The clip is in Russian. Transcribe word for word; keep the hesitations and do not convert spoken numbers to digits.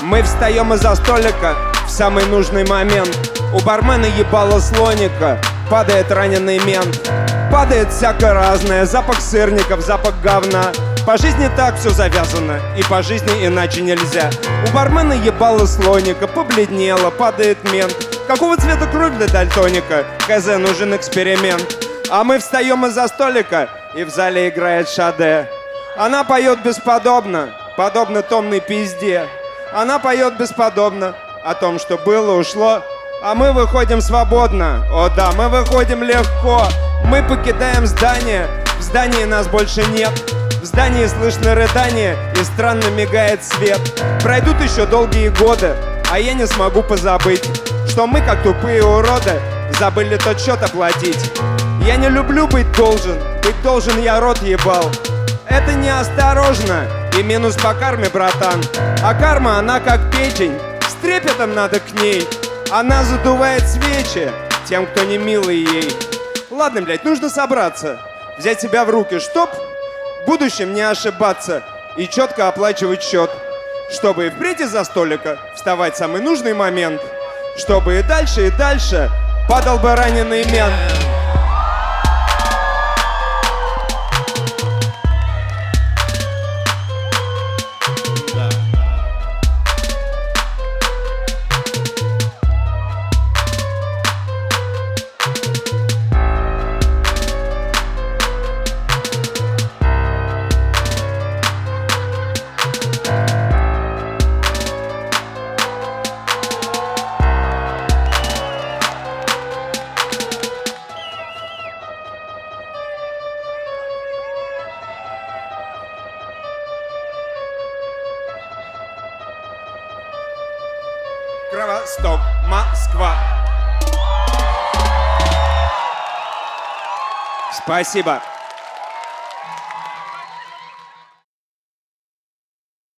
Мы встаем из-за столика в самый нужный момент. У бармена ебало слоника, падает раненый мент. Падает всякое разное, запах сырников, запах говна. По жизни так все завязано, и по жизни иначе нельзя. У бармена ебало слоника, побледнело, падает мент. Какого цвета кровь для дальтоника? КЗ, нужен эксперимент. А мы встаем из-за столика, и в зале играет Шаде. Она поет бесподобно, подобно томной пизде. Она поет бесподобно о том, что было, ушло. А мы выходим свободно. О да, мы выходим легко. Мы покидаем здание. В здании нас больше нет. В здании слышно рыдание, и странно мигает свет. Пройдут еще долгие годы, а я не смогу позабыть, что мы, как тупые уроды, забыли тот счет оплатить. Я не люблю быть должен. Быть должен я рот ебал. Это неосторожно и минус по карме, братан. А карма, она как печень, с трепетом надо к ней. Она задувает свечи тем, кто не милый ей. Ладно, блядь, нужно собраться, взять себя в руки, чтоб в будущем не ошибаться и четко оплачивать счет. Чтобы и впредь из-за столика вставать в самый нужный момент. Чтобы и дальше, и дальше падал бы раненый мент. Кровосток, Москва. Спасибо.